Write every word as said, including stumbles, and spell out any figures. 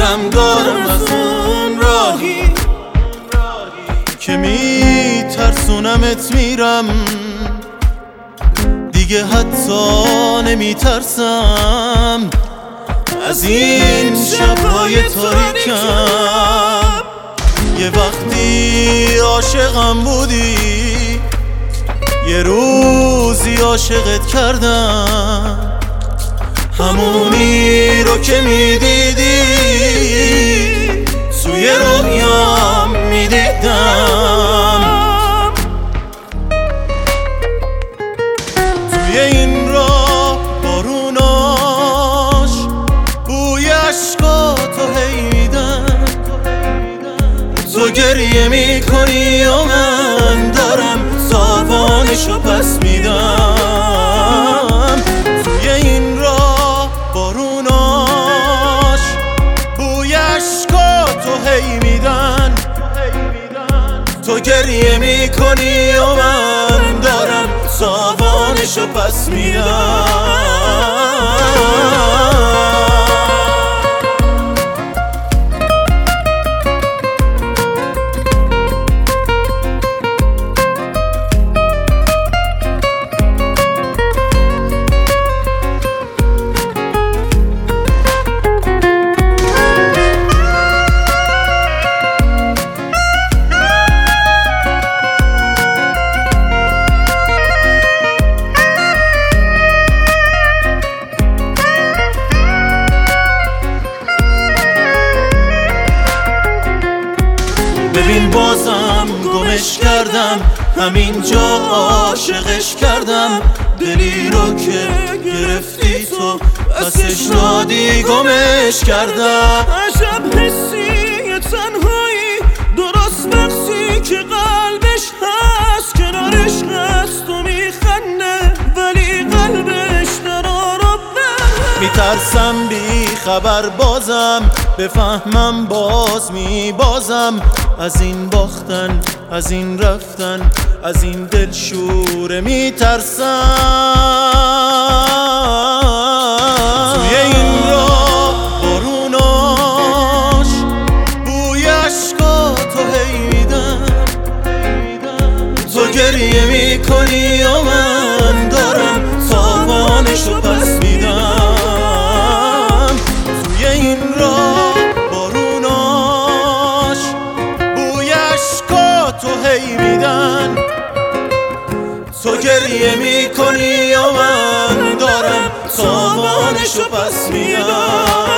دلم دارم از اون راهی که میترسونمت میرم دیگه، حتی نمیترسم از این شبهای تاریکم. یه وقتی عاشقم بودی، یه روزی عاشقت کردم، همونی رو که میدیدی توی رویام میدیدم. توی این راه باروناش بوی عشقاتو هی میدن، تو گریه میکنی و من دارم تاوانشو پس میدم. توی این راه باروناش بوی عشقاتو هی میدن، تو گریه میکنی و من دارم تاوانشو پس میدم. ببین بازم گمش کردم، همینجا عاشقش کردم، دلی رو که گرفتی تو پسش دادی گمش کردم. عجب حسی تنهایی، درست بخشی که قلبش هست کنارش هست و میخنده ولی قلبش در آرام. میترسم بی خبر بازم بفهمم باز میبازم، از این باختن، از این رفتن، از این دلشوره میترسم. توی این راه باروناش بوی عشقاتو هی میدن، تو گریه میکنی و من دارم تاوانشو پس میدم. توی این راه باروناش بوی عشقاتو هی میدن، تو گریه میکنی و من دارم تاوانشو پس میدم.